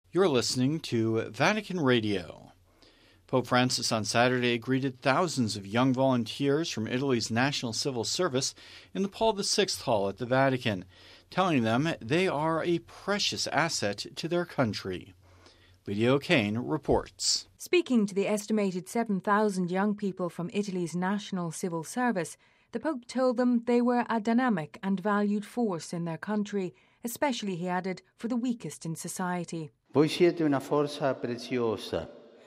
You're listening to Vatican Radio. Pope Francis on Saturday greeted thousands of young volunteers from Italy's National Civil Service in the Paul VI Hall at the Vatican, telling them they are a precious asset to their country. Lydia O'Kane reports. Speaking to the estimated 7,000 young people from Italy's National Civil Service, the Pope told them they were a dynamic and valued force in their country, especially, he added, for the weakest in society. Voi siete una forza preziosa,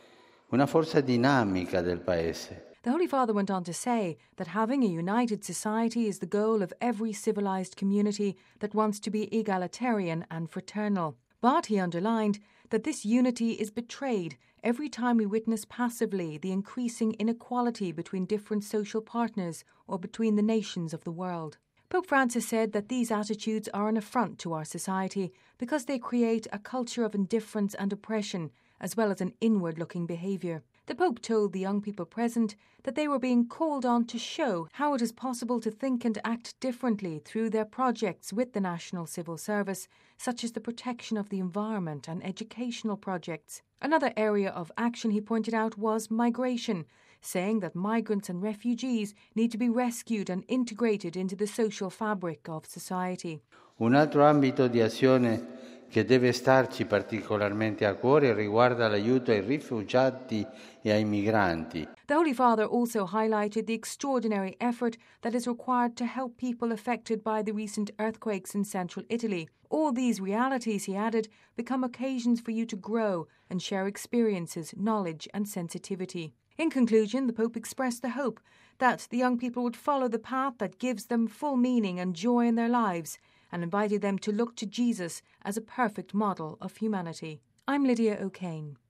una forza dinamica del Paese. The Holy Father went on to say that having a united society is the goal of every civilized community that wants to be egalitarian and fraternal. But he underlined that this unity is betrayed every time we witness passively the increasing inequality between different social partners or between the nations of the world. Pope Francis said that these attitudes are an affront to our society because they create a culture of indifference and oppression, as well as an inward-looking behaviour. The Pope told the young people present that they were being called on to show how it is possible to think and act differently through their projects with the National Civil Service, such as the protection of the environment and educational projects. Another area of action, he pointed out, was migration, saying that migrants and refugees need to be rescued and integrated into the social fabric of society. Un altro ambito di azione che deve starci particolarmente a cuore riguarda l'aiuto ai rifugiati e ai migranti. The Holy Father also highlighted the extraordinary effort that is required to help people affected by the recent earthquakes in central Italy. All these realities, he added, become occasions for you to grow and share experiences, knowledge and sensitivity. In conclusion, the Pope expressed the hope that the young people would follow the path that gives them full meaning and joy in their lives, and invited them to look to Jesus as a perfect model of humanity. I'm Lydia O'Kane.